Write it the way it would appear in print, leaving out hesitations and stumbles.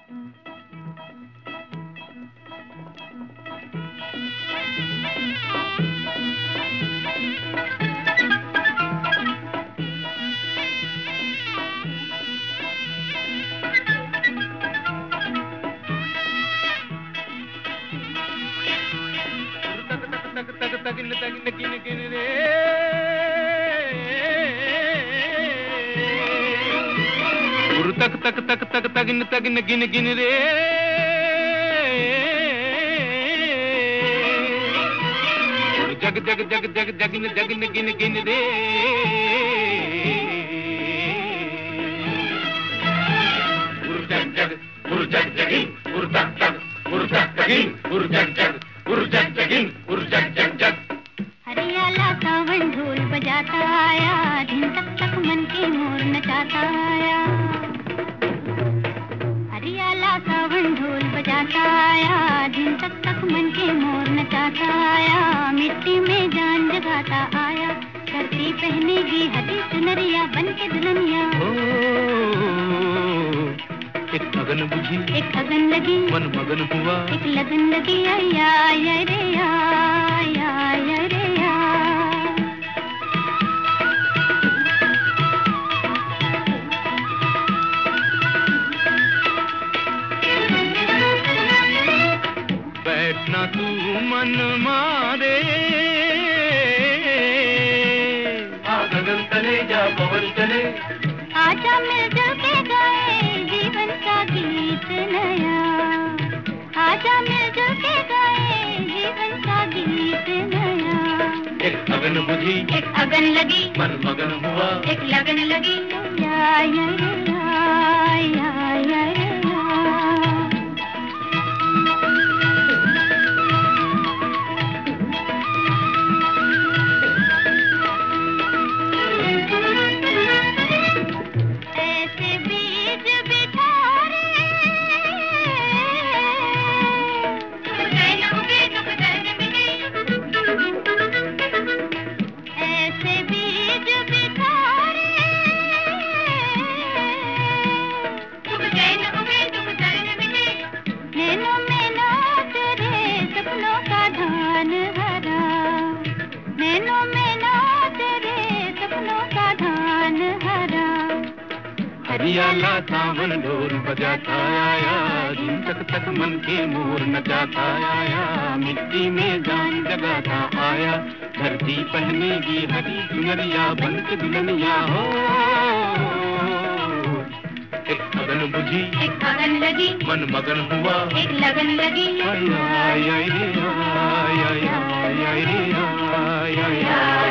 तगिन तगिन गिन गिन रे गुरु तक तक तक तक तगिन तगिन गिन गिन रे जग जग जग जग जगिन जगिन गिन गिन रे गुरु जग जग गुरु जग जगिन गुरु तक तक गुरु तक तगिन गुरु जग जग गुरु जग जगिन गुरु जग जग जग। हरियाला सावन ढोल बजाता आया, दिन तक तक मन के मोर नचाता आया। हरियाला सावन ढोल बजाता आया, दिन तक तक मन के मोर नचाता आया। मिट्टी में जान जगाता आया, धरती पहनेगी हरी चुनरिया बन के दुल्हनिया। एक अगन बुझी एक अगन लगी मन मगन हुआ, एक लगन लगी आया आया रे आया आया रे आ। बैठना तू मन मारे, गगन तले जा पवन चले, आजा मिलजुल के गाए जीवन का गीत नया। आजा मिलजुल के गाए जीवन का गीत नया। एक अगन बुझी एक अगन लगी मन मगन हुआ, एक लगन लगी या या या या या या। हरियाला सावन ढोल बजाता आया, दिन तक तक मन के मोर नचाता आया। मिट्टी में जान जगाता आया, धरती पहनेगी हरी चुनरिया बन के दुल्हनिया हो। एक अगन बुझी एक अगन लगी मन मगन हुआ, एक लगन लगी आया आया आया आया आया आया आया।